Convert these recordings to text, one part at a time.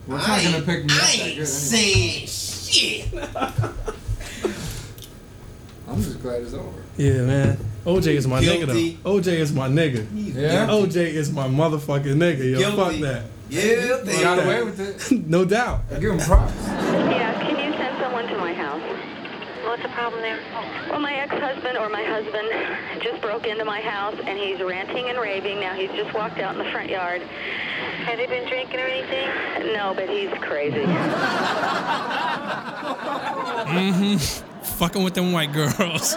Well, it's not gonna pick me up that good anyway. Saying shit. I'm just glad it's over. Yeah, man. OJ is my Guilty. nigga, though. OJ is my nigga. Yeah? OJ is my motherfucking nigga, yo. Guilty. Fuck that. Yeah, He got away with it. No doubt. I give him props. Yeah, can you send someone to my house? What's the problem there? Well, my ex-husband or my husband just broke into my house, and he's ranting and raving. Now he's just walked out in the front yard. Has he been drinking or anything? No, but he's crazy. Fucking with them white girls.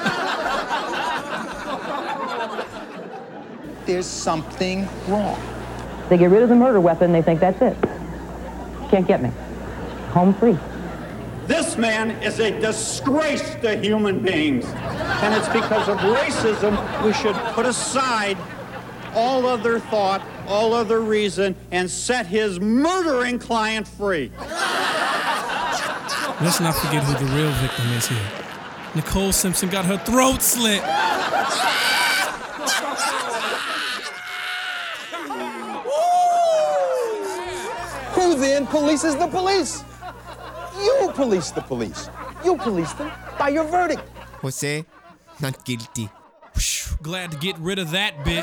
There's something wrong. They get rid of the murder weapon, they think that's it. Can't get me. Home free. This man is a disgrace to human beings. And it's because of racism we should put aside all other thought, all other reason, and set his murdering client free. Let's not forget who the real victim is here. Nicole Simpson got her throat slit. Who then polices the police? You police the police. You police them by your verdict. Jose, not guilty. Glad to get rid of that bitch.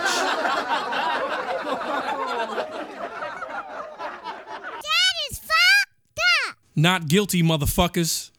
That is fucked up. Not guilty, motherfuckers.